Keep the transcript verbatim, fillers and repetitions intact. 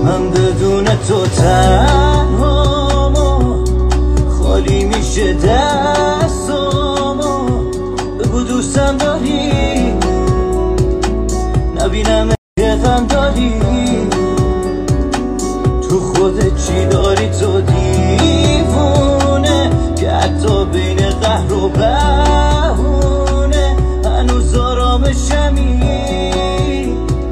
من بدون تو تنهامو خالی میشه دستامو بگو دوستم داری نبینم که غم داری تو خودت چی داری تو